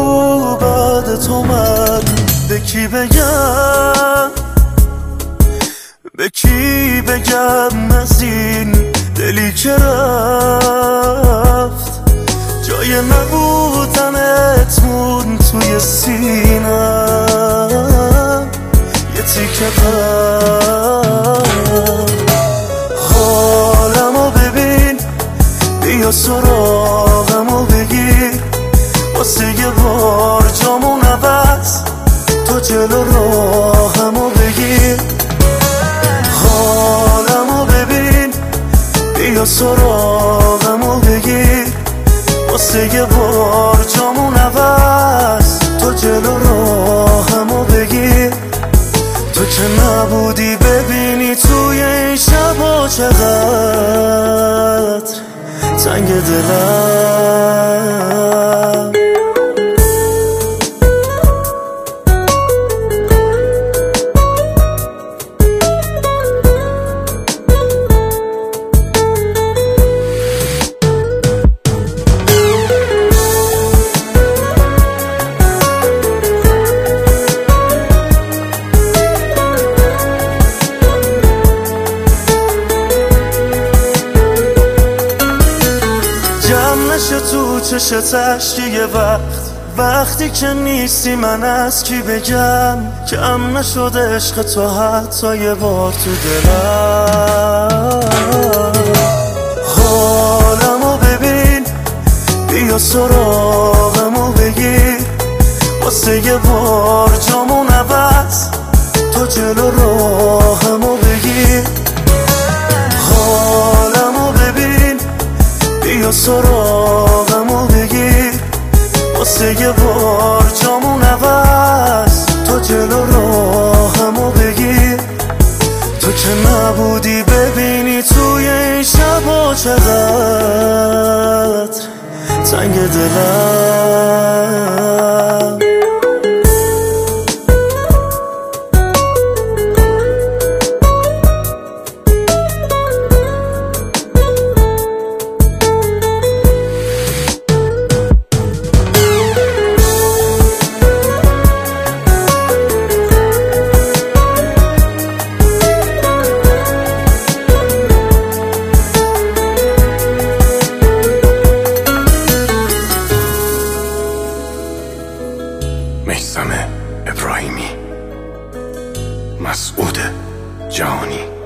بعد تو من به کی بگم، به کی بگم از این دلی که رفت، جای نبودنت مون توی سینم یه تیکه قلب. حالمو ببین، بیا سراغمو بگیر، واسه یه بار جامون عوض تو جلو راهمو بگیر. حالمو ببین، بیا سراغمو بگیر، واسه یه بار جامون عوض تو جلو راهمو بگیر. تو که نبودی ببینی توی این شبا چقدر تنگ دلم. جمع نشه تو چشت اشکی یه وقتی که نیستی من از کی بگم. کم نشد عشق تو حتی یه بار تو دلم. حالمو ببین، بیا سراغمو بگیر، واسه یه بار جامون عوض تو جلو راهمو بگیر. حالمو ببین، بیا سراغمو بگیر، واسه یه بار جامون عوض تو جلو راهمو بگیر. تو که نبودی ببینی توی این شبا چقدر تنگ دلم. میثم ابراهیمی، مسعود جهانی.